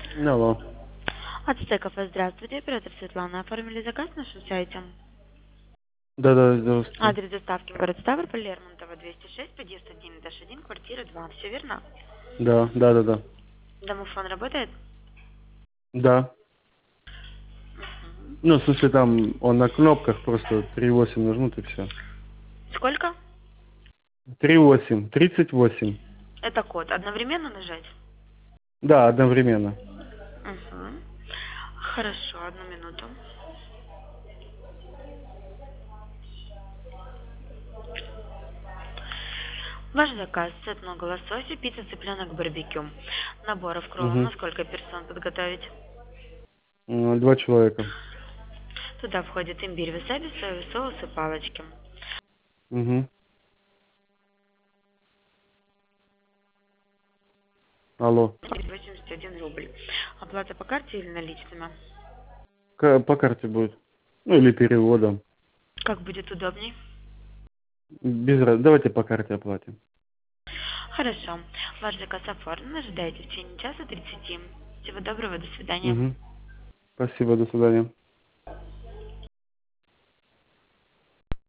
Алло. От Стекова, здравствуйте, оператор Светлана. Оформили заказ на нашем сайте. Да-да, здравствуйте. Адрес доставки город Ставрополь, Лермонтова, 206, подъезд 1, квартира 2. Все верно? Да. Домофон работает? Да. Мгм. Ну, в смысле, там он на кнопках просто 3,8 нажмут и все. Сколько? 3,8, 38. Это код. Одновременно нажать? Да, одновременно. Угу. Хорошо, одну минуту. Ваш заказ: цветной лосось, пицца, цыпленок, барбекю. Наборов кровом Угу. на сколько персон подготовить? 2 человека. Туда входит имбирь, васаби, соевый соус и палочки. Угу. Алло. 81 рубль. Оплата по карте или наличными? По карте будет. Ну, или переводом. Как будет удобней? Давайте по карте оплатим. Хорошо. Ваш заказ оформлен. Ожидайте в течение часа 30. Всего доброго. До свидания. Угу. Спасибо, до свидания.